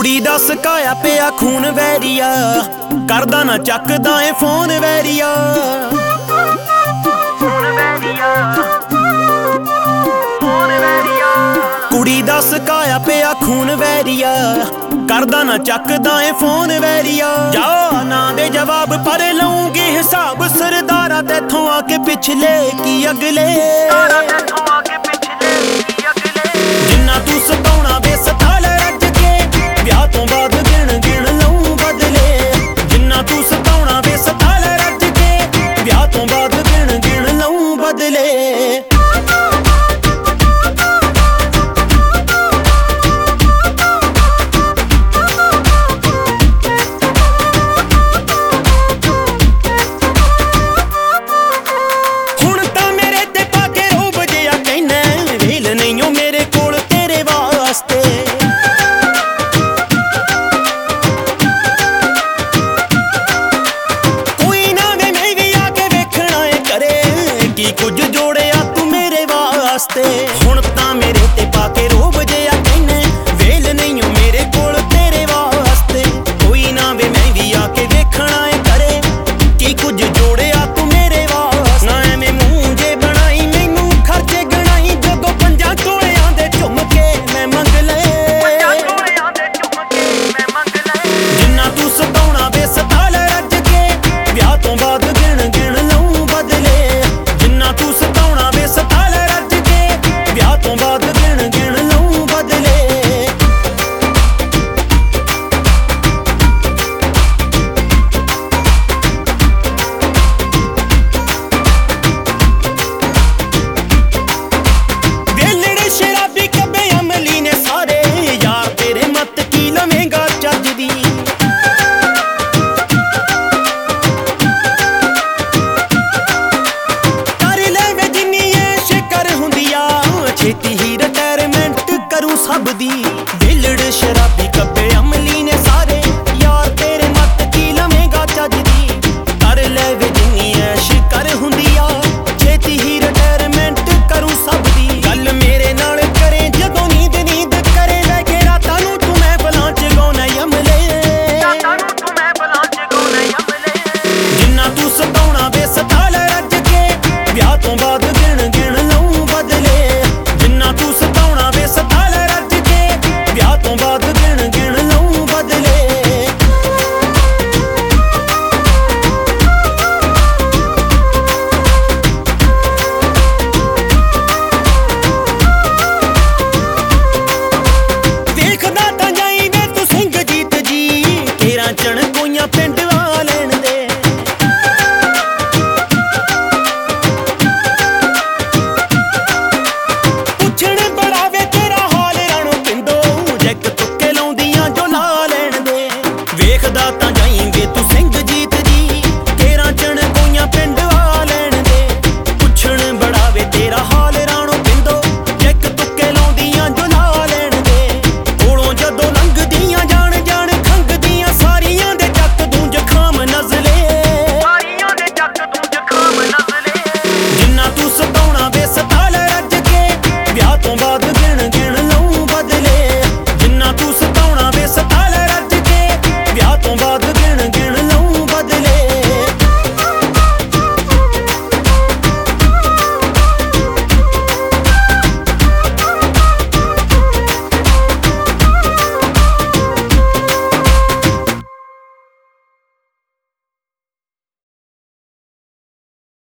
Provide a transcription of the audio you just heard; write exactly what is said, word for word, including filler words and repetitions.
ਕੁੜੀ ਦਾ ਸਕਾਇਆ ਪਿਆ ਖੂਨ ਵੈਰੀਆ, ਕਰਦਾ ਨਾ ਚੱਕਦਾ ਏ ਫੋਨ ਵੈਰੀਆ। ਕੁੜੀ ਦਾ ਸਕਾਇਆ ਪਿਆ ਖੂਨ ਵੈਰੀਆ, ਕਰਦਾ ਨਾ ਚੱਕਦਾ ਏ ਫੋਨ ਵੈਰੀਆ। ਜਾ ਨਾ ਦੇ ਜਵਾਬ ਪਰ ਲਊਂਗੀ ਹਿਸਾਬ, ਸਰਦਾਰਾ ਤੈਥੋਂ ਆ ਕੇ ਪਿਛਲੇ ਕੀ ਅਗਲੇ। ਜਿੰਨਾ ਤੂੰ ਸਤਾਉਣਾ ਵੇ ਸਤਾ ਲੈ